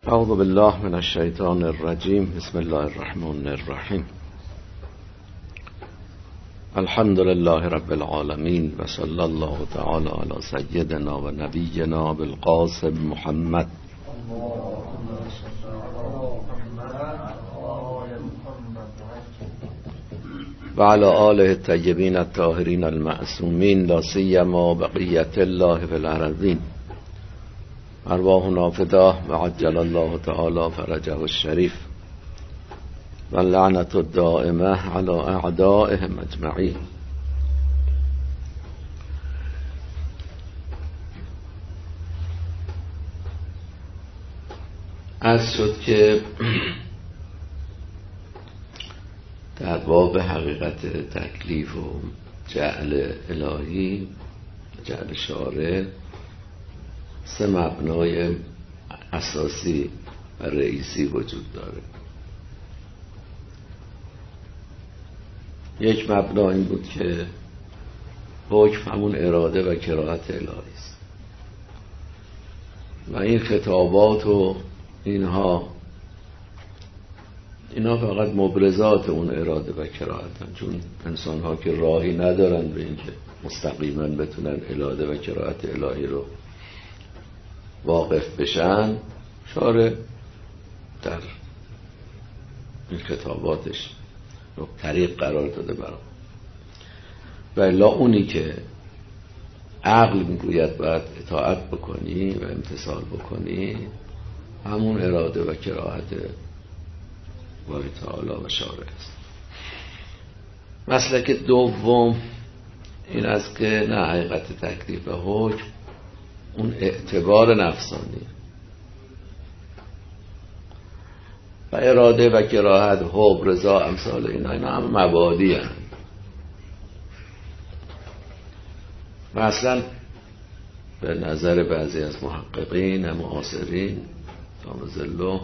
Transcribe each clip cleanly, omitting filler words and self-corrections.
اعوذ بالله من الشیطان الرجیم. بسم الله الرحمن الرحیم. الحمد لله رب العالمین و صلی الله تعالی علی سیدنا و نبینا بالقاسم محمد و علی آله الطیبین الطاهرین المعصومین لا سیما بقیة الله فی الارضین. ارواحنا فداه و عجل الله تعالی فرجه الشریف و لعنت الدائمه علی اعدائهم اجمعین. عرض شد که در باب حقیقت تکلیف و جعل الهی، جعل شارع، سه مبنای اساسی و رئیسی وجود داره. یک مبنا این بود که حکم همون اراده و کراهت الهی است و این خطابات و اینها فقط مبرزات اون اراده و کراهتن، چون انسان ها که راهی ندارن به اینکه مستقیما بتونن اراده و کراهت الهی رو واقف بشن، شارع در این خطاباتش رو طریق قرار داده برام. و الا اونی که عقل میگوید باید اطاعت بکنی و امتثال بکنی، همون اراده و کراهت باری تعالی و شارع است. مسلک دوم این است که نه، حقیقت تکلیف و حکم اون اعتبار نفسانی و اراده و کراهت، حب، رضا، امثال اینا هم مبادی هستند. و اصلا به نظر بعضی از محققین معاصرین دامز الله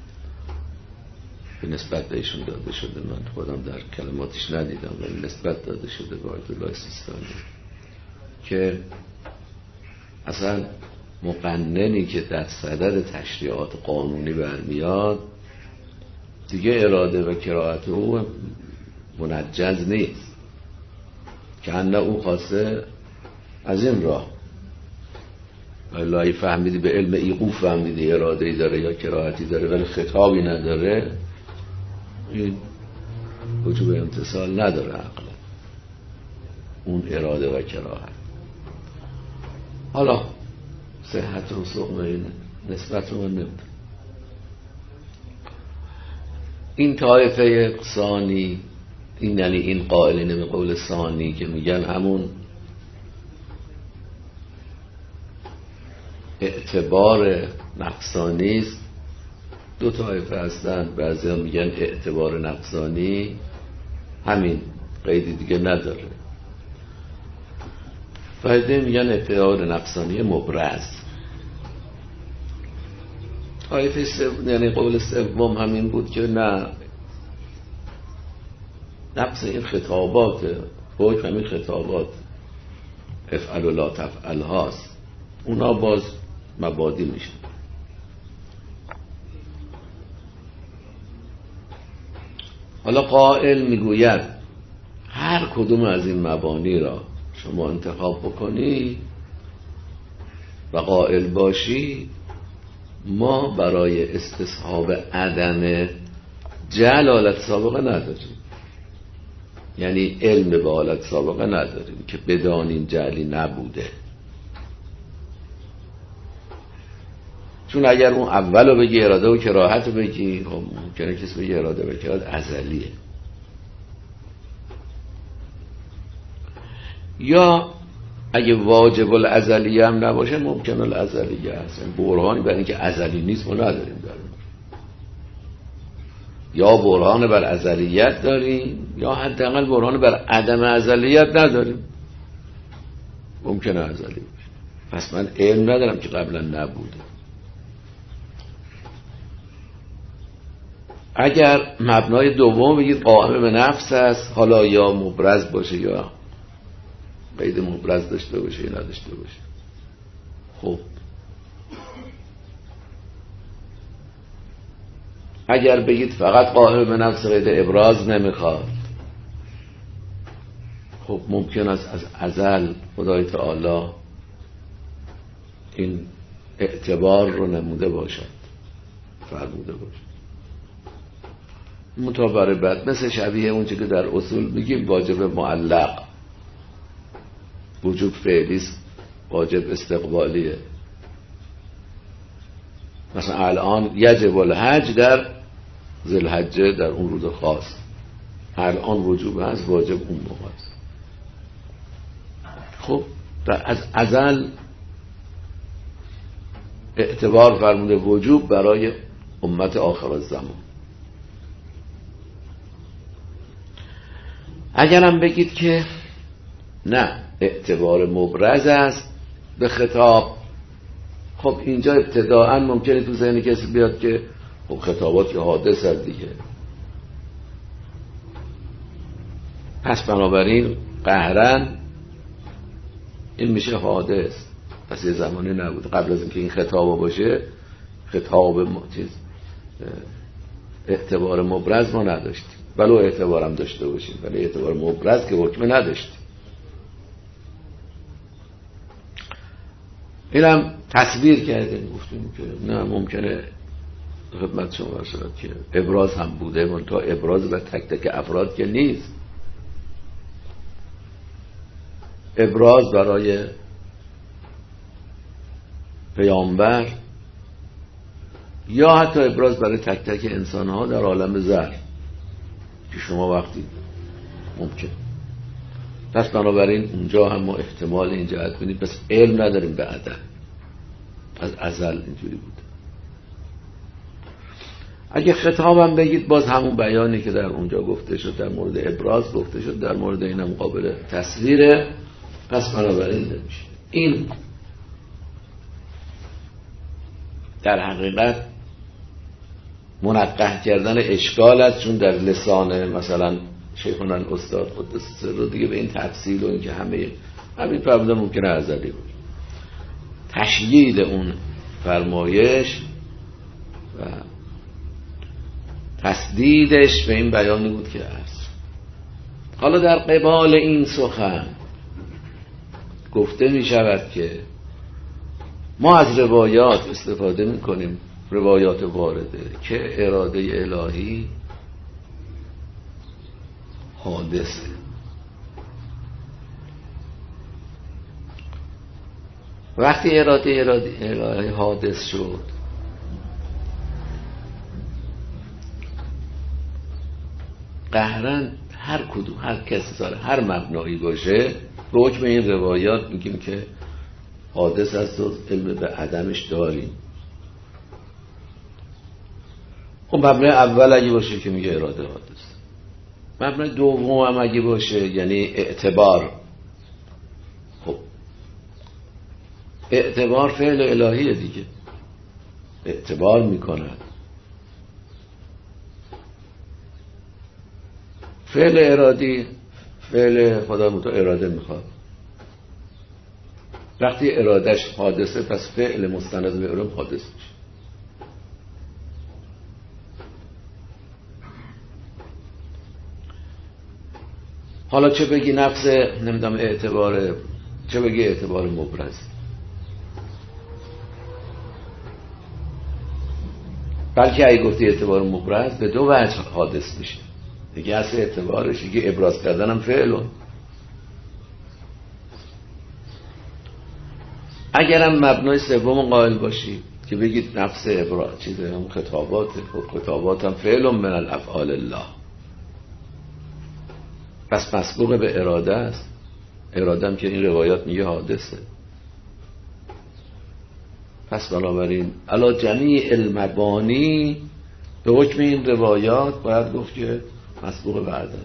به نسبت بهشون داده شده، من خودم در کلماتش ندیدم ولی نسبت داده شده به آیت الله سیستانی، که اصلا مقننی که در صدد تشریعات قانونی برمیاد دیگه اراده و کراهت او منجز نیست، که انه او خواسته از این راه والله فهمیدی به علم ایقو فهمیدی اراده‌ای داره یا کراهتی داره ولی خطابی نداره، این وجوب امتثال نداره عقلا اون اراده و کراهت. حالا صحت و سقم این نسبت رو من نمیدونم. این طایفه ثانی، این یعنی این قائلین به قول ثانی که میگن همون اعتبار نفسانی است، دو طایفه هستن. بعضی ها میگن اعتبار نفسانی همین، قیدی دیگه نداره. بعضی میگن اعتبار نفسانی مبرز. طایفه یعنی قول سوم همین بود که نه، نفس این خطابات حکم، همین خطابات افعل و لا تفعل هاست، اونا باز مبادی میشن. حالا قائل میگوید هر کدوم از این مبانی را شما انتخاب بکنی و قائل باشی، ما برای استصحاب عدم جعل حالت سابقه نداریم، یعنی علم به حالت سابقه نداریم که بدانیم جعلی نبوده. چون اگر اون اول رو بگی اراده و کراهت رو بگی، خب ممکنه کسی بگی اراده و کراهت ازلیه، یا اگه واجب الازلیه هم نباشه ممکن الازلیه هست. برهانی برای اینکه ازلی نیست ما نداریم داریم، یا برهان بر ازلیت داریم یا حداقل برهان بر عدم ازلیت نداریم، ممکنه ازلی باشه. پس من علم ندارم که قبلا نبوده. اگر مبنای دوم بگید قائم به نفس است، حالا یا مبرز باشه یا قید مبرز داشته باشه یا نداشته باشه، خب اگر بگید فقط قاهر به نفس غیر ابراز نمیخواد، خب ممکن است از ازل خدای تعالی این اعتبار رو نموده باشد، فرموده باشد. متابر بعد مثل شبیه اون که در اصول میگیم واجب معلق، وجوب فعلی، واجب استقبالیه. مثلا الان یجب الحج در ذوالحجه، در اون روز خاص الان وجوب هست، واجب اون موقع است. خب از ازل اعتبار فرموده وجوب برای امت آخر الزمان. اگرم بگید که نه اعتبار مبرز است به خطاب، خب اینجا ابتداءً ممکنه تو ذهن کسی بیاد که خب خطابات که حادث هست دیگه، پس بنابراین قهرن این میشه حادث. پس یه زمانی نبود قبل از اینکه این خطاب باشه، خطاب اعتبار مبرز ما نداشتیم، ولو اعتبارم داشته باشیم ولی اعتبار مبرز که حکم نداشتیم. اینم تصویر کردیم، گفتیم که نه ممکنه خدمت شما برسد که ابراز هم بوده، منتها ابراز و تک تک افراد که نیست. ابراز برای پیامبر یا حتی ابراز برای تک تک انسان ها در عالم ذر که شما وقتی ممکن. پس بنابراین اونجا هم ما احتمال این جهت بینیم، پس علم نداریم به عدم، از ازل اینجوری بود. اگه خطابم بگید باز همون بیانی که در اونجا گفته شد در مورد ابراز گفته شد، در مورد اینم قابل تصویره، پس بنابراین نمیشه. این در حقیقت منقح کردن اشکال است، چون در لسان مثلا شیخنا الاستاد قدس سره دیگه به این تفصیل و این که همین فرموده ممکنه ازلی بود. تشییل اون فرمایش و تسدیدش به این بیانی بود که هست. حالا در قبال این سخن گفته می شود که ما از روایات استفاده می کنیم، روایات وارده که اراده الهی حادثه. وقتی اراده الهی حادث شد، قهرن هر کسی داره هر مبنایی باشه به حکم این روایات میگیم که حادث است و علم به عدمش داریم. خب مبنای اول اگه باشه که میگه اراده حادث، مبنای دوم هم اگه باشه یعنی اعتبار. خب اعتبار فعل الهیه دیگه، اعتبار میکند. فعل ارادی فعل خدا متعال اراده میخواد. وقتی ارادش حادثه پس فعل مستند به علم حادث میشه. حالا چه بگی نفس نمیدونم اعتبار، چه بگی اعتبار مبرز، بلکه اگه گفتی اعتبار مبرز به دو وجه حادث میشه. یکی اصل اعتبارش، یکی ابراز کردن هم فعلون. اگرم مبنای سوم قائل باشی که بگید نفس ابراز چیزه هم خطابات، خطابات هم فعلون من الافعال الله، پس مسبوق به اراده است. اراده هم که این روایات میگه حادثه. پس بنابراین علا جمیع المبانی به حکم این روایات باید گفت که مسبوق به عدم.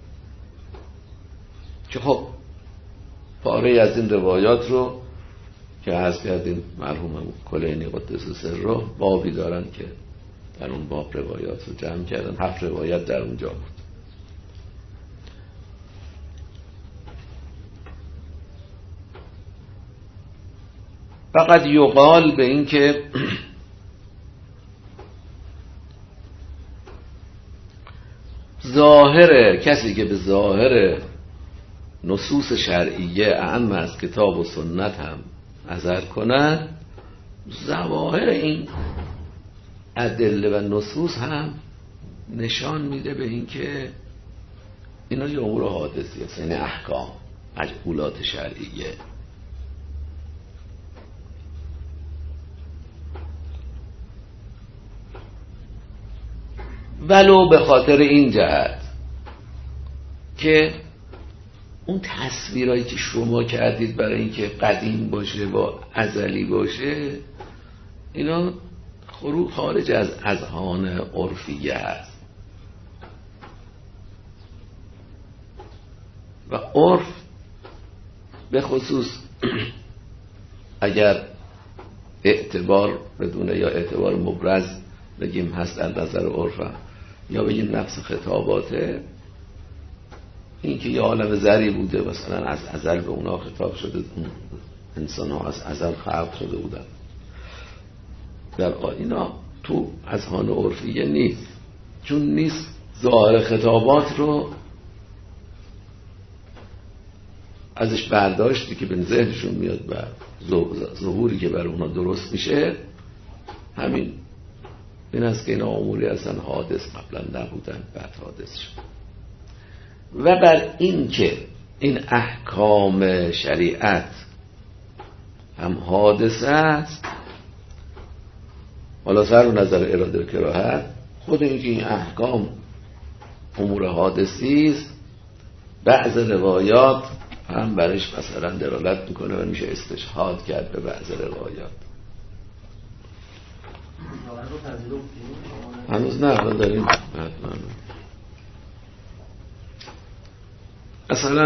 که خب پاره از این روایات رو که هست کردیم مرحوم کلینی قدس سره بابی دارن که در اون باب روایات رو جمع کردن، 7 روایت در اونجا بود. فقط یقال به این که ظاهر کسی که به ظاهر نصوص شرعیه اعم از کتاب و سنت هم نظر کنند، ظواهر این ادله و نصوص هم نشان میده به این که اینا یه امور حادثی هست، یعنی احکام مجعولات شرعیه. ولو به خاطر این جهت که اون تصویرهایی که شما کردید برای اینکه قدیم باشه و ازلی باشه، اینا خارج از اذهان عرفیه هست و عرف به خصوص اگر اعتبار بدونه یا اعتبار مبرز بگیم هست در نظر عرفم یا بگیم نفس خطاباته، این که یه عالم ذری بوده مثلا از ازل به اونا خطاب شده، انسان ها از ازل خلق شده بودن، در اینا تو اذهان عرفیه نیست، چون نیست ظاهر خطابات رو ازش برداشتی که به ذهنشون میاد و ظهوری که بر اونا درست میشه همین این است که اینا اموری اصلا حادث قبلا نبودن بعد حادث شد. و بر این که این احکام شریعت هم حادثه است، حالا سر و نظر اراده و کراهت، خود این که این احکام امور حادثی است، بعض روایات هم برش مثلا دلالت میکنه و میشه استشهاد کرد به بعض روایات. هنوز نه، حالا داریم مثلا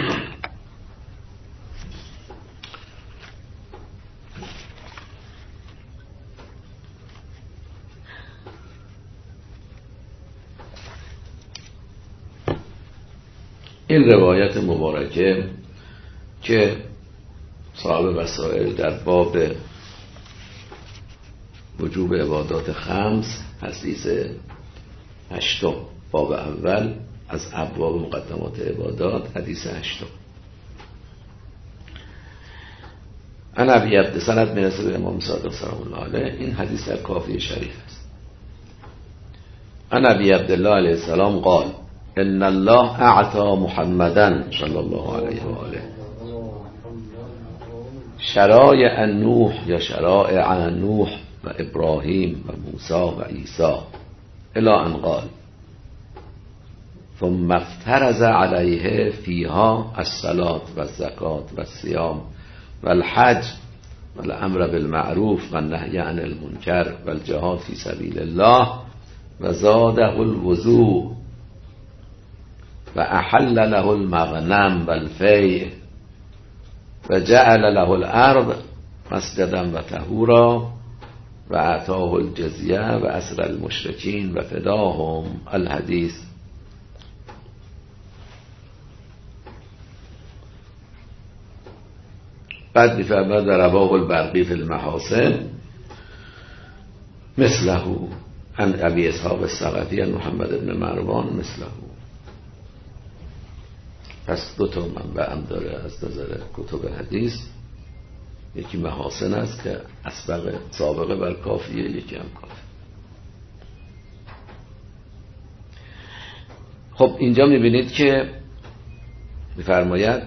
این روایت مبارکه که صاحب وسائل در باب وجوب عبادات خمس حدیث 8 باب اول از ابواب مقدمات عبادات حدیث 8 انا ابی عبد سند میرسه به امام صادق سلام الله علیه. این حدیث در کافی شریف است. انا ابی عبدالله علیه السلام قال ان الله اعطى محمدا صلی الله علیه و آله شرائع نوح یا شرائع نوح و ابراهیم و موسی و عیسی الی ان قال ثم افترض علیه فیها الصلاة و الزکاة و الصیام و الحج و الامر بالمعروف و النهی عن المنکر و الجهاد فی سبیل الله و زاده الوضوء و احل له المغنم و الفیء و جعل له الارض مسجدا و طهورا و اعطاه الجزیه و اسر المشرکین و فداهم الحدیث. بعد می‌فرماید در رواه البرقی فی المحاسن مثله عن ابی اسحاق الثقفی عن محمد بن مروان مثله. پس دو تا منبع هم داره از نظر کتب حدیث، یکی محاسن است که اسبق سابقه بر کافیه، یکی هم کافی. خب اینجا میبینید که میفرماید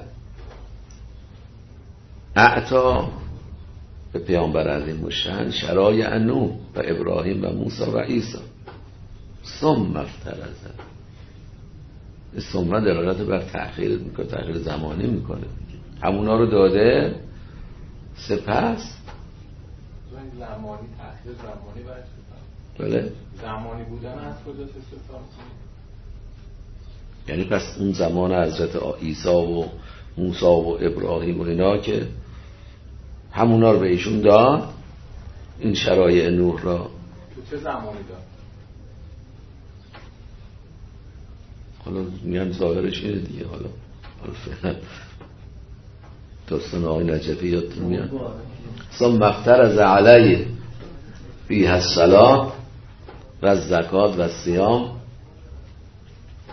اعطا به پیامبر عظیم الشأن شرایع نوح و ابراهیم و موسی و عیسی ثم افترض. ثم دلالت بر تأخیر میکنه، تأخیر زمانی میکنه، همونا رو داده سپس زمانی تأخیر زمانی برش بکنه. بله زمانی بودن از کجا استفاده؟ یعنی پس اون زمان حضرت عیسی و موسی و ابراهیم و اینا که همونا رو به ایشون داد، این شرایع نوح را تو چه زمانی داد؟ حالا میان ظاهرش اینه دیگه. حالا فعلا داستان آقای نجفی یادتون میاد ثم افترض علیه فیها الصلاة و الزکات و الصیام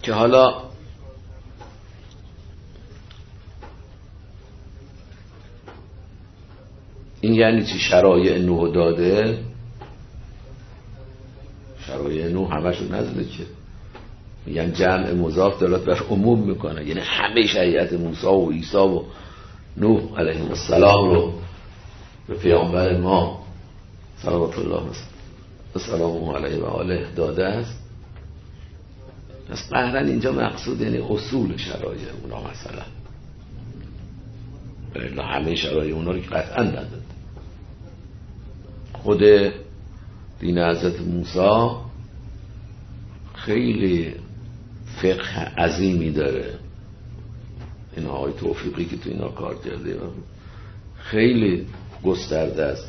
که حالا این یعنی چی؟ شرایع نوح داده، شرایع نوح همشون نزده که میگن جمع مضاف دلالت بر عموم میکنه، یعنی همه شریعت موسی و عیسی و نوح علیهم السلام رو به پیامبر ما صلوات الله و سلامه علیه و آله داده است. پس قهرا اینجا مقصود یعنی اصول شرایع اونا، مثلا بله همه شرایع اونا رو که قطعا نداده. خود دین حضرت موسی خیلی فقه عظیمی داره، این آقای توفیقی که تو اینا کار کرده خیلی گسترده است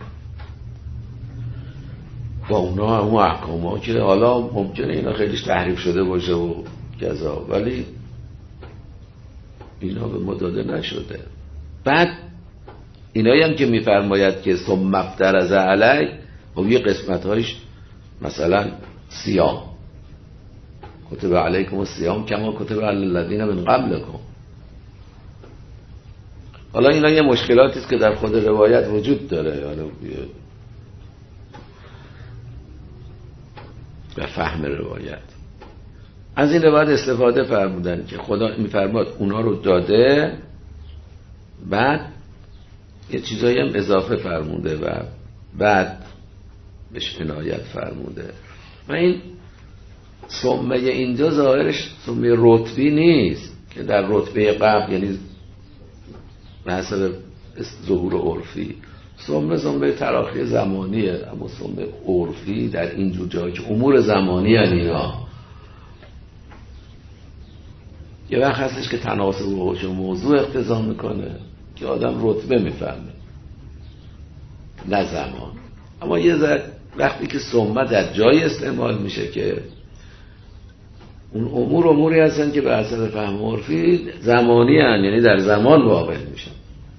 با اونا همون احکام ها که حالا ممکنه اینا خیلیش تحریف شده باشه و کذا، ولی اینا به ما داده نشده. بعد اینایی هم که میفرماید که ثم افترض علی، خب یه قسمت هایش مثلا صیام، کتب علیکم الصیام کما کتب علی الذین من قبلکم. حالا اینا یه مشکلاتی است که در خود روایت وجود داره، حالا به فهم روایت از این روایت استفاده فرمودن که خدا میفرماد اونا رو داده، بعد یه چیزایی هم اضافه فرموده و بعد بهش عنایت فرموده. و این ثمه اینجا ظاهرش ثمه رتبی نیست که در رتبه قبل، یعنی به حسب ظهور عرفی ثمه تراخی زمانیه، اما ثمه عرفی در اینجور جایی که امور زمانی اینا یه وقت هستش که تناسب و حکم موضوع اقتضا میکنه که آدم رتبه میفهمه نه زمان. اما یه وقتی که ثمه در جای استعمال میشه که اون اموری هستن که به حسب فهم عرفی زمانی هستن، یعنی در زمان واقع میشن.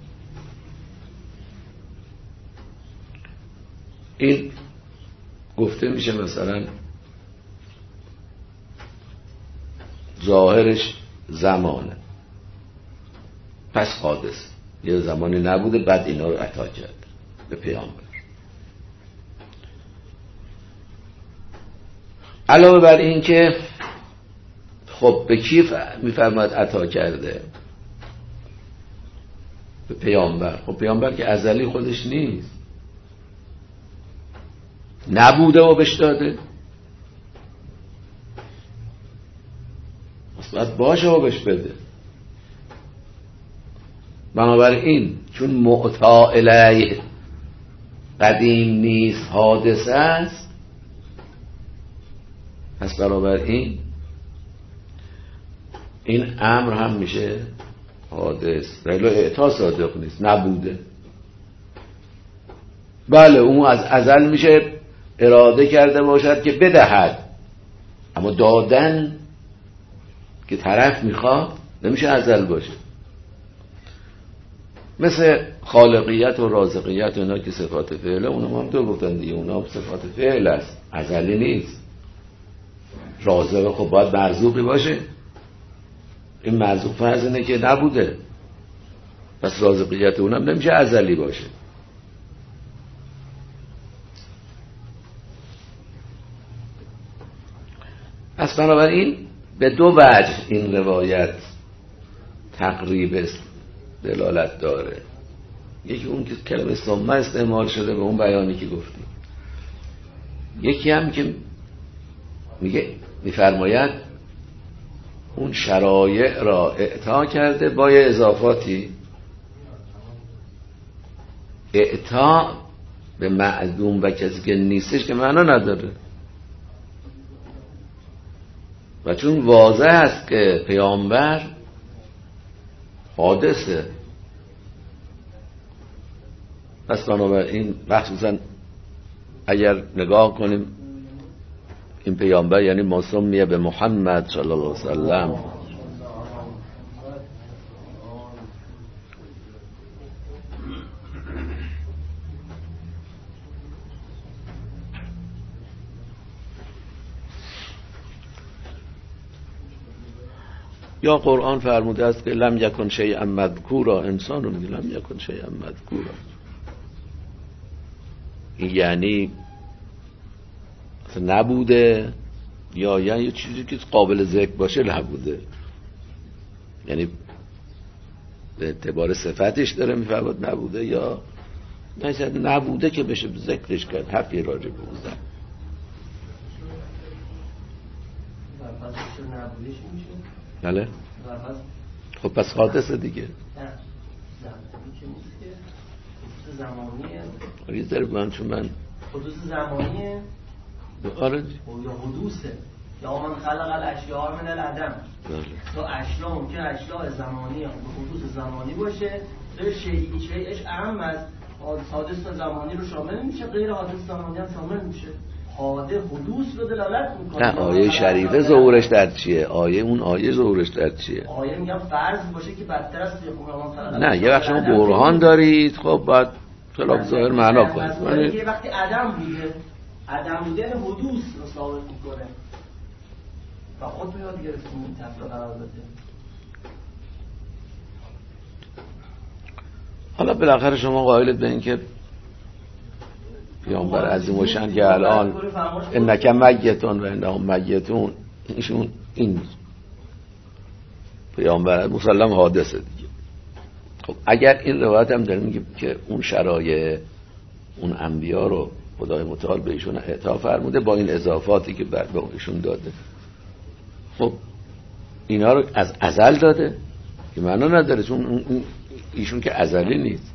این گفته میشه مثلا ظاهرش زمانه، پس حادث یه زمانی نبوده بعد اینا رو عطا کرد به پیامبر. علاوه بر این که خب به کی میفرماید عطا کرده؟ به پیامبر. خب پیامبر که ازلی خودش نیست، نبوده و بهش داده، باید باشه و بهش بده. بنابراین چون معطا الیه قدیم نیست حادثه است، پس بنابراین این امر هم میشه حادث، ولی اعطا صادق نیست، نبوده. بله اون از ازل میشه اراده کرده باشد که بدهد، اما دادن که طرف میخواد نمیشه ازل باشه. مثل خالقیت و رازقیت و اینا که صفات فعله، اونا هم تو گفتن دیگه، اونا صفات فعل است، ازلی نیست. رازق خب باید مرزوقی باشه، این مرزوق فرض اینه که نبوده، پس رازقیت اونم نمیشه ازلی باشه. پس بنابراین به دو وجه این روایت تقریب دلالت داره. یکی اون که کلمه ثمه استعمال شده به اون بیانی که گفتیم، یکی هم که میفرماید اون شرایع را اعطا کرده با یه اضافاتی. اعطا به معدوم و کسی که نیستش که معنا نداره، و چون واضح است که پیامبر حادثه، پس بنابراین مخصوصا اگر نگاه کنیم این پیامبر یعنی موسومیه به محمد صلی الله علیه وسلم، یا قرآن فرموده است که لم یکن شیئا مذکورا، انسان رو میگه لم یکن شیئا مذکورا، یعنی نبوده یا یه چیزی که قابل ذکر باشه نبوده، یعنی به اعتبار صفتش داره میفرماد نبوده، یا نبوده که بشه ذکرش کرد، حرفی راجع به بوده. بله خب پس حادثه دیگه یه ذره من چون من حدوث زمانیه آره یا حدوثه یا من خلق الاشیاء من العدم. تو اشیاء ممکن اشیاء زمانی یا حدوث زمانی باشه، غیر شیئش اهم از حادث زمانی رو شامل میشه، غیر حادث زمانی هم شامل میشه. حدوث رو دلالت میکنه. نه آیه شریفه ظهورش در چیه؟ اون آیه ظهورش در چیه؟ آیه میگم فرض باشه که بدتر است نه یه وقت شما برهان دارید خب بعد خلاف ظاهر معنا کنید. یه وقتی عدم بوده حدوث رو ثابت میکنه و خود رو یاد گرفتیم این تفسیر قرار بده. حالا بالاخره شما قائلت به این که پیامبر عظیم الشان که الان انک میتون و انهم میتون، ایشون این پیامبر مسلم حادثه دیگه. خب اگر این روایت هم داره میگه که اون شرایع اون انبیا رو خدای متعال به ایشون اعطا فرموده با این اضافاتی که به ایشون داده، خب اینا رو از ازل داده که معنا نداره، چون ایشون که ازلی نیست.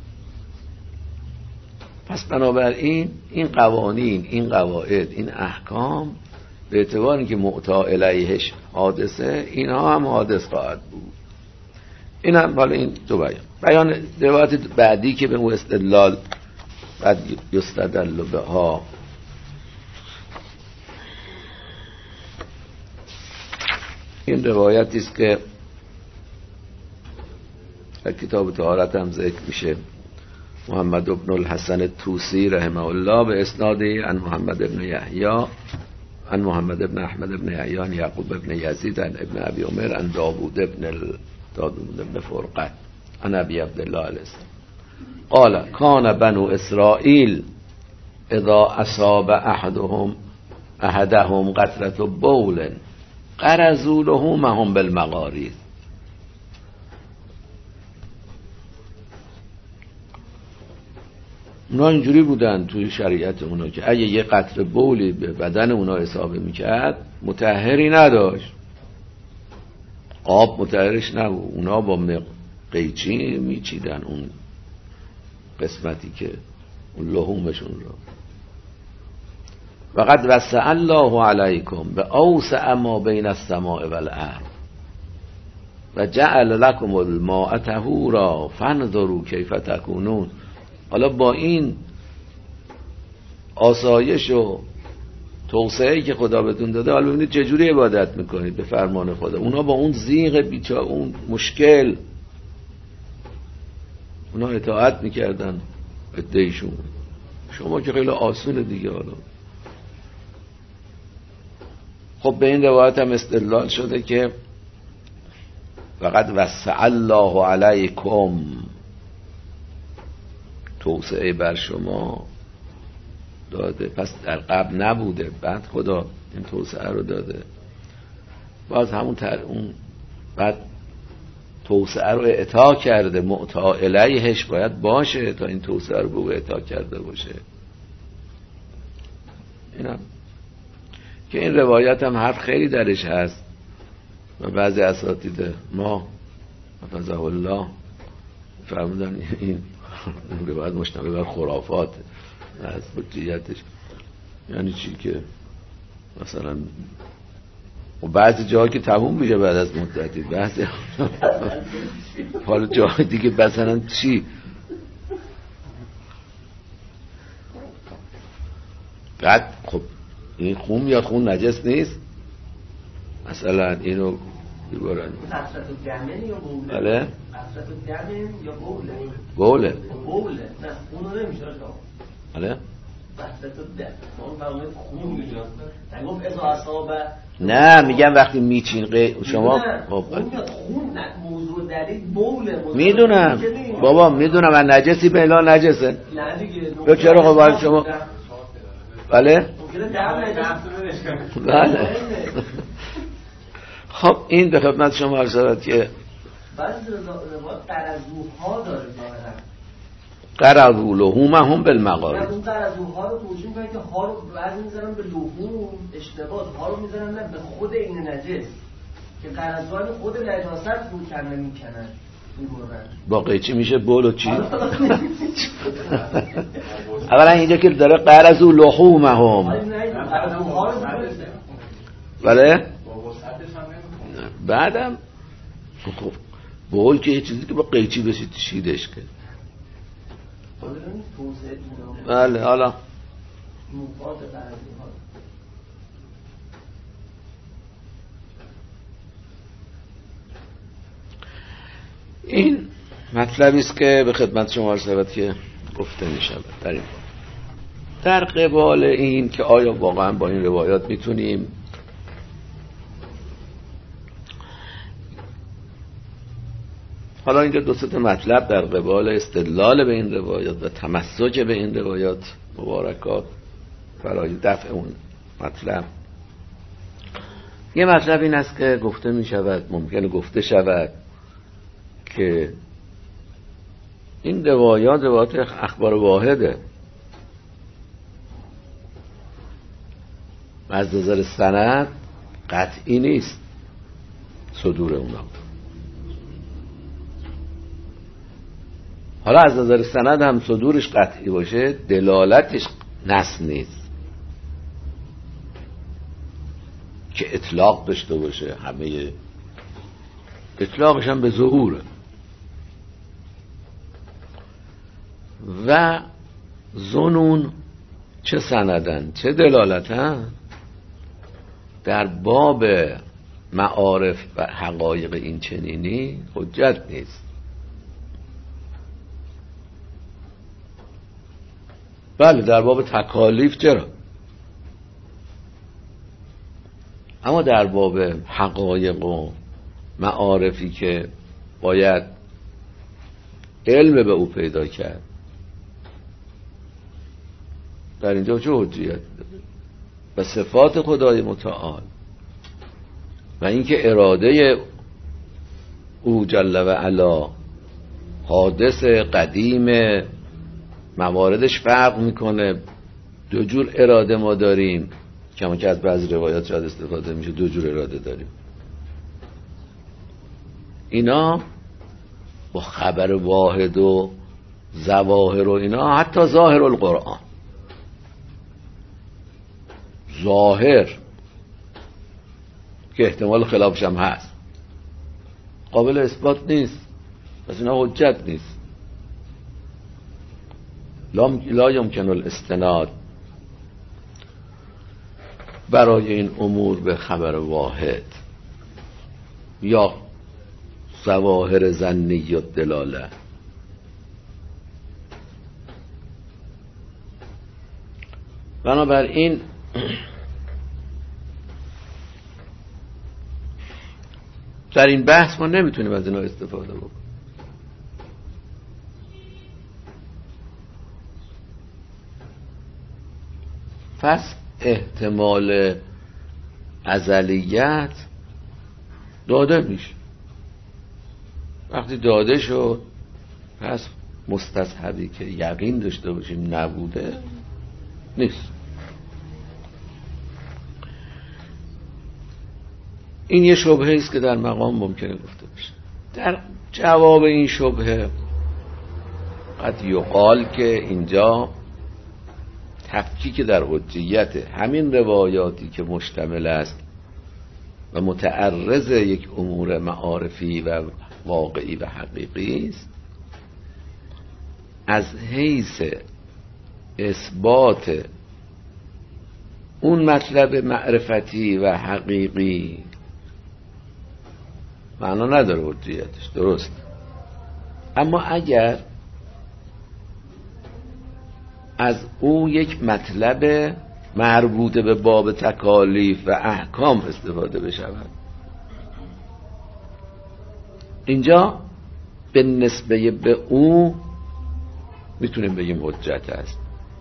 پس بنابراین این قوانین، این قواعد، این احکام به اعتبار اینکه معطا الیهش حادثه، اینها هم حادث خواهد بود. این هم بالا این دو بیان روایت بعدی که به اون استدلال بعد یستدل بها، این روایتی است که در کتاب طهارت هم ذکر میشه. محمد بن الحسن طوسی رحمه الله به اسنادی عن محمد بن یحیی عن محمد بن احمد بن یحیی عن یعقوب بن یزید عن ابن ابی عمر عن داوود بن فرقه عن ابی عبدالله علیه السلام قال کان بنو اسرائیل اذا اصاب احدهم قطرة بول قرضوا له معهم بالمغاريض. اونا اینجوری بودن توی شریعت اونا که اگه یه قطره بولی به بدن اونا اصابه میکرد مطهری نداشت، آب مطهرش نبود، اونا با قیچی میچیدن اون قسمتی که اون لحومشون رو. وقد وسع الله علیکم به اوسع ما بین السماء والارض و جعل لكم الماء طهورا فانظروا کیف تکونون. حالا با این آسایش و توسعه‌ای که خدا بهتون داده، حالا ببینید چجوری عبادت میکنید به فرمان خدا. اونا با اون زیغ بیچاره، اون مشکل، اونا اطاعت میکردن ادعیشون، شما که خیلی آسونه دیگه. حالا خب به این روایت هم استدلال شده که فقط وسع الله علیکم، توسعه بر شما داده، پس در قبل نبوده، بعد خدا این توسعه رو داده. باز همون اون بعد توسعه رو اعطا کرده، معطا الیهش باید باشه تا این توسعه رو به اعطا کرده باشه. اینم که این روایت هم حرف خیلی درش هست و بعضی اساتید ما حفظه الله فرمودن این روایت مشتمل بر خرافات از بجیتش. یعنی چی؟ که مثلا و بعضی جاها که تموم میشه بعد از مدتی، بعضی حالا جاهای دیگه مثلا چی بعد خب این خون یا خون نجس نیست مثلا اینو ببرن حضرت الدمن یا بوله؟ بله حضرت الدمن یا بوله؟ بوله نه اونو نمیشه. بله نه میگم وقتی میچین شما خب موضوع دلیل بوله میدونم بابا میدونم من نجسی به الا نجسه به چرا خب شما بله بله خب این به خدمت شما عرض شود که بعضی روایات قرضوها داره ظاهرا قرضو لحومهم بالمقارب اون قرضوها رو توجیه میکنه که ها رو بعضی میذارن به لحوم اشتباه ها رو میذارن نه به خود این نجس که قرضوها خود نجاست رو کنه میکنن با قیچی میشه بول و چی اولا اینجا که داره قرضو لحومهم بله بعدم خب بول که یه چیزی که با قیچی بشید شیدش که بله حالا این مطلبی است که به خدمت شما عرض شود که گفته می شود در این در قبال این که آیا واقعا با این روایات میتونیم حالا اینجا دو سه مطلب در قبال استدلال به این روایات و تمسک به این روایات مبارکات برای دفع اون مطلب. یه مطلب این است که گفته می شود ممکنه گفته شود که این روایات اخبار واحده از نظر سند قطعی نیست صدور اونا. حالا از نظر سند هم صدورش قطعی باشه دلالتش نص نیست که اطلاق داشته باشه، همه اطلاقش هم به ظهوره و ظنون چه سندن چه دلالتن در باب معارف و حقایق این چنینی حجت نیست. بله در باب تکالیف چرا، اما در باب حقایق و معارفی که باید علم به او پیدا کرد در اینجا چه حجیت داره؟ و صفات خدای متعال و اینکه اراده او جل و علا حادث قدیم مواردش فرق میکنه. دو جور اراده ما داریم کما که از بعضی روایات شاید استفاده میشه دو جور اراده داریم. اینا با خبر واحد و ظواهر و اینا حتی ظاهر القرآن ظاهر که احتمال خلافش هم هست قابل اثبات نیست پس اینا حجت نیست. لا یمکن الاستناد برای این امور به خبر واحد یا ظواهر ظنی و دلاله. بنابراین در این بحث ما نمیتونیم از اینا استفاده بکنیم. پس احتمال ازلیت داده میشه. وقتی داده شد پس مستصحبی که یقین داشته باشیم نبوده نیست. این یه شبهه است که در مقام ممکنه گفته بشه. در جواب این شبهه قد یقال که اینجا تفکیک در حجیت همین روایاتی که مشتمل است و متعرض یک امور معارفی و واقعی و حقیقی است از حیث اثبات اون مطلب معرفتی و حقیقی معنا نداره حجیتش، درست. اما اگر از او یک مطلب مربوط به باب تکالیف و احکام استفاده بشود. اینجا به نسبه به او میتونیم بگیم حجت است.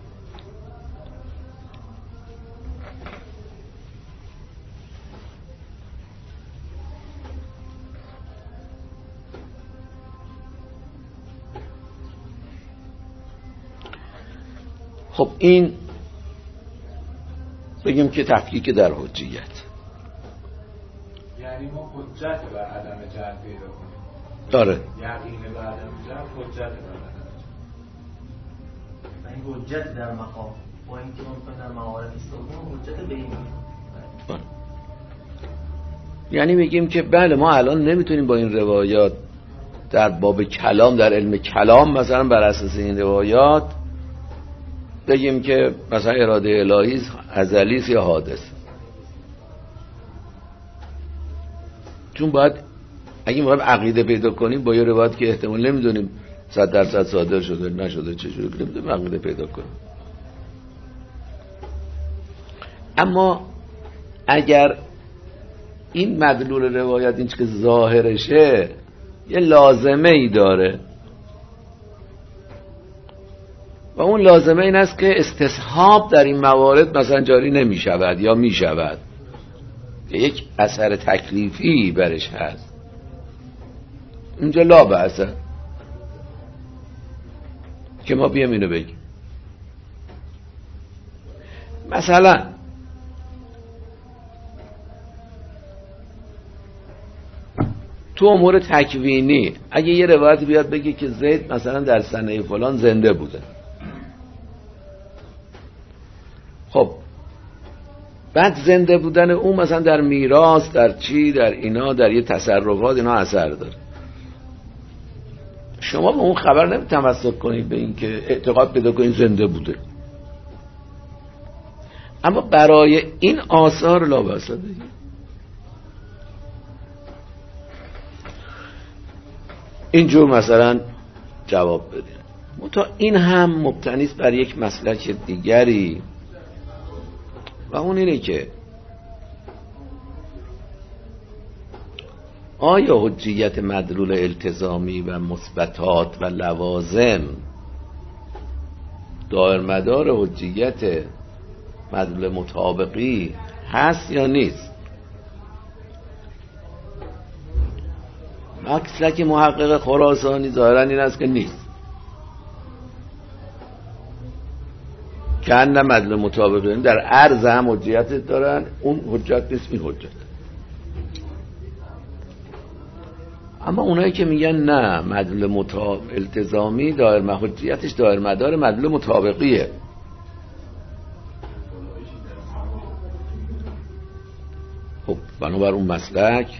خب این بگیم که تفکیک در حجیت، یعنی ما حجت بر عدم جهل پیدا کنیم. داره یقین بر عدم جهل حجت بر عدم جهل. این حجت در مقام با اینکه ممکن در معارف استفاده حجت به این. یعنی میگیم که بله ما الان نمیتونیم با این روایات در باب کلام، در علم کلام مثلا بر اساس این روایات بگیم که مثلا اراده الهی ازلی است یا حادث، چون باید اگه ما عقیده پیدا کنیم با یه روایت که احتمال نمیدونیم 100% صادر شده نشده چجوری نمیدونیم عقیده پیدا کنیم. اما اگر این مدلول روایت این که ظاهرشه یه لازمه ای داره و اون لازمه این است که استصحاب در این موارد مثلا جاری نمی شود یا می شود، که یک اثر تکلیفی برش هست، اینجا لا بأسه که ما بیام اینو بگیم. مثلا تو امور تکوینی اگه یه روایت بیاد بگه که زید مثلا در سنه فلان زنده بوده، خب بعد زنده بودن اون مثلا در میراث، در چی، در اینا، در یه تصرفات اینا اثر داره، شما به اون خبر نمی‌تمسک کنید به این که اعتقاد پیدا کنید زنده بوده، اما برای این آثار لا بأس بگید. اینجور مثلا جواب بدید. تا این هم مبتنی است بر یک مسلک دیگری و اون اینه که آیا حجیت مدلول التزامی و مثبتات و لوازم دائر مدار حجیت مدلول مطابقی هست یا نیست؟ مسلک محقق خراسانی ظاهرا این است که نیست، که ان مدلول مطابقی در عرض هم حجیت دارن، اون حجت نیست، این حجت. اما اونایی که میگن نه مدلول التزامی دائر حجیتش دائر مدار مدلول مطابقیه، خب بنابر اون مسلک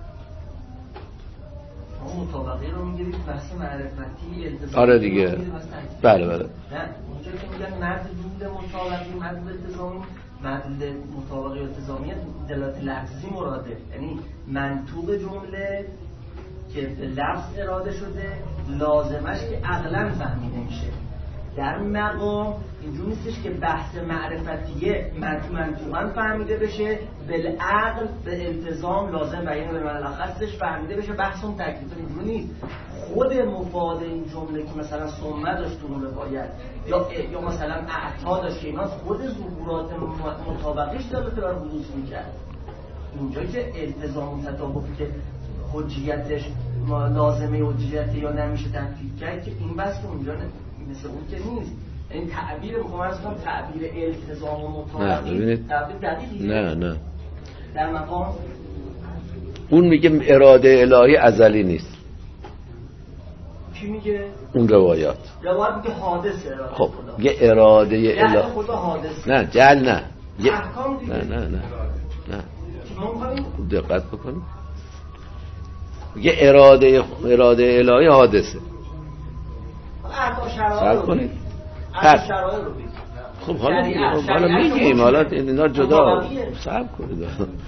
مطابقی رو میگیرید بحث معرفتی التزامی. آره دیگه، بله بله. نه اونجا که میگن مدلول مطابقی مدلول التزامی، مدلول مطابقی التزامی دلالت لفظی مراده، یعنی منطوق جمله که به لفظ اراده شده لازمش که عقلا فهمیده میشه. در مقام اینجور نیستش که بحث معرفتیه منطوقاً فهمیده بشه، بالعقل به التزام لازم بیان به معنی خاصش فهمیده بشه، بحث اون تکلیف اینجور نیست. خود مفاد این جمله که مثلا ثم داشت تو روایت یا مثلا اعطا داشت که اینا خود ظهورات مطابقیش داره که داره حدوث میکرد. اینجا که التزام و تطابقی که حجیتش لازمه حجیت یا نمیشه تفکیک کرد، که این بحث که اونجا مثل اون که نیست. این تعبیر میخوام تعبیر التزام و مطابقی تعبیر دقیقیه. نه در مقام اون میگه اراده الهی ازلی نیست. کی میگه؟ اون روایات میگه حادثه اراده. خب یه اراده الهی خدا حادثه، نه جل نه احکام دیگه. نه دقت بکنید، یه اراده الهی حادثه. صبر کنید. خب حالا میگیم، حالا اینا جدا صبر کنید.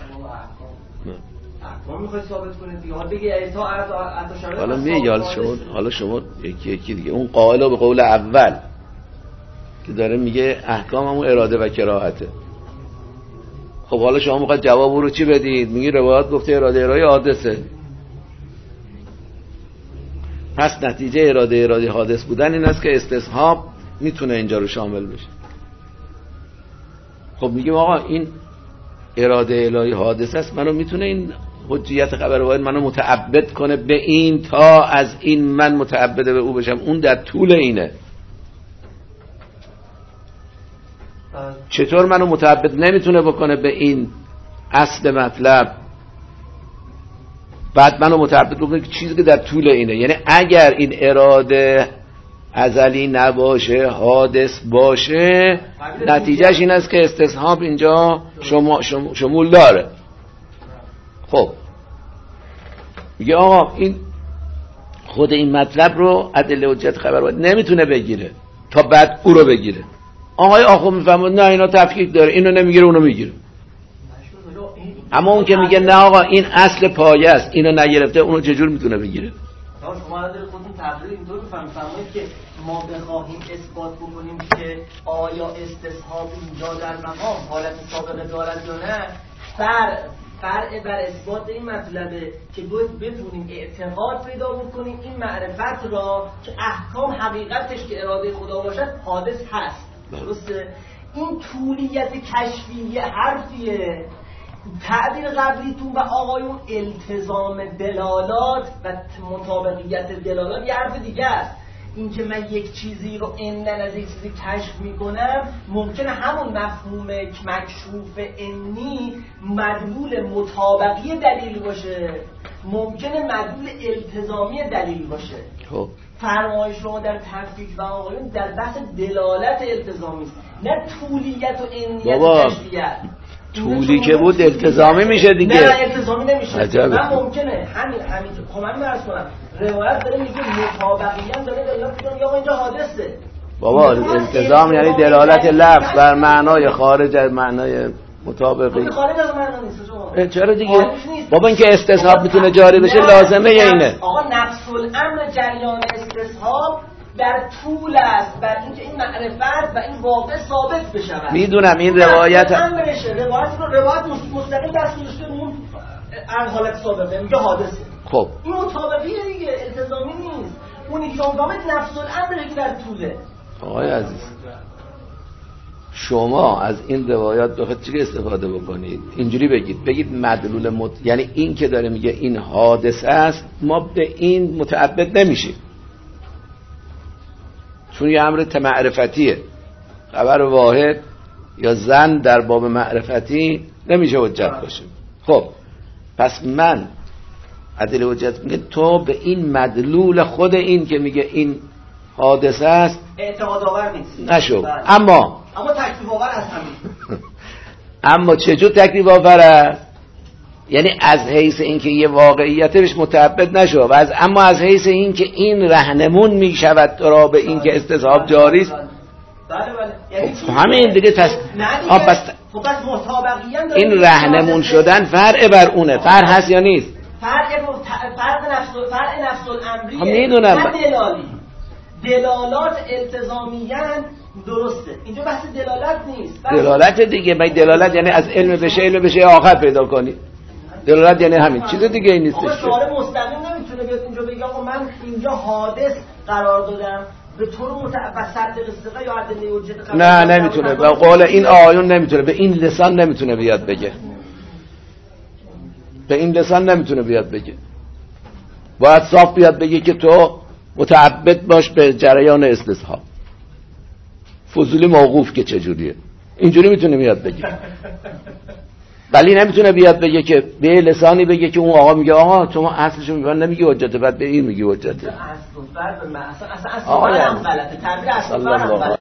ما میخواید ثابت کنید دیگه، حالا بگی ایتا شرایط. حالا میگه حالا شما یکی دیگه اون قائل به قول اول که داره میگه احکام همون اراده و کراهته. خب حالا شما میخواید جواب او رو چی بدید؟ میگی روایات گفته اراده حادثه، پس نتیجه اراده حادث بودن این است که استصحاب میتونه اینجا رو شامل بشه. خب میگیم آقا این اراده الهی حادث است، منو میتونه این حجیت خبر واحد منو متعبد کنه به این تا از این من متعبد به او بشم، اون در طول اینه. چطور منو متعبد نمیتونه بکنه به این اصل مطلب، بعد منو متعبد بکنه که چیزی که در طول اینه؟ یعنی اگر این اراده ازلی نباشه، حادث باشه، نتیجهش این است که استصحاب اینجا شمول داره. خب میگه آقا این خود این مطلب رو ادله حجت خبر واحد نمیتونه بگیره تا بعد او رو بگیره. آقای آخو میفهمه نه اینا تفکیک داره، اینو نمیگیره اونو میگیره. اما اون که میگه نه آقا این اصل پایه است، اینو نگرفته، اونو چجور میتونه بگیره؟ شما دارید خودتون تقریر اینطور بفرمایید که ما بخواهیم اثبات بکنیم که آیا استصحاب اینجا در مقام حالت سابقه دارد یا نه، فرع بر اثبات این مطلبه که بتونیم اعتقاد پیدا بکنیم این معرفت را که احکام حقیقتش که اراده خدا باشد حادث هست. درسته؟ این طولیت کشفی حرفیه. تعبیر قبلیتون و آقایون التزام دلالات و مطابقیت دلالات یه حرف دیگه است. این که من یک چیزی رو اندن از یک چیزی کشف میکنم، ممکنه همون مفهوم مکشوف انی مدلول مطابقی دلیل باشه، ممکنه مدلول التزامی دلیل باشه. خب فرمایش شما در تفکیک و آقایون در بحث دلالت التزامی است، نه طولیت و انیت و کشفیت. طولی که بود التزامی میشه دیگه. نه التزامی نمیشه. من ممکنه همین خب من عرض کنم روایت داره میگه مطابقیت داره دلالت میگه یا اینجا حادثه. بابا التزام یعنی دلالت لفظ بر معنای خارج از معنای مطابقی. خارج از معنا نیست شما. چرا دیگه؟ بابا این که استصحاب میتونه جاری بشه لازمه اینه. آقا نفس الامر جریان استصحاب در طول است بر اینکه این معرفت و این واقع ثابت بشود. میدونم این روایت روایت مستقیم دست گذاشته اون حالت سابقه میگه حادثه. خب این مطابقیه دیگه، التزامی نیست. اونی که اونجا نفس الامر که در طوله. آقای عزیز شما از این روایات بخواید چی استفاده بکنید؟ اینجوری بگید مدلول یعنی این که داره میگه این حادثه است، ما به این متعبد نمیشیم چون یه امر معرفتیه. خبر واحد یا زن در باب معرفتی نمیشه حجت باشه. خب پس من عدل حجت میگه تو به این مدلول خود این که میگه این حادثه است اعتقاد آور نیست نشو. اما تکلیف آور هست همین. اما چجور تکلیف آور است؟ یعنی از حیث این که یه واقعیت بهش متعبد نشو و اما از حیث این که این رهنمون میشود تو را به این که استصحاب جاری است. یعنی همین دیگه پس این رهنمون شدن فرع بر اونه. فرع هست یا نیست؟ فرع نفس الامریه میدونم. دلالات التزامیان درسته. اینجا بحث دلالت نیست. دلالت دیگه. دلالت یعنی از علم بشه آخر پیدا کنی. دلالت یعنی همین چیز دیگه این نیستش. آقا شارع مستقیم نمیتونه بیاد اینجا بگه آقا من اینجا حادث قرار دادم به طور متوسط قصه یا عدل حجت. نه نمیتونه. به قول این آیون نمیتونه، به این لسان نمیتونه بیاد بگه. به این لسان نمیتونه بیاد بگه. باید صاف بیاد بگه که تو متعبد باش به جریان استصحاب. فضولی موقوف که چجوریه اینجوری میتونه بیاد بگه. ولی نمیتونه بیاد بگه که به لسانی بگه که اون آقا میگه آقا تو اصلشو میگن نمیگی حجته، بعد به این میگی حجته. اصل فرق اصلا غلطه. تعبیر اصل فرق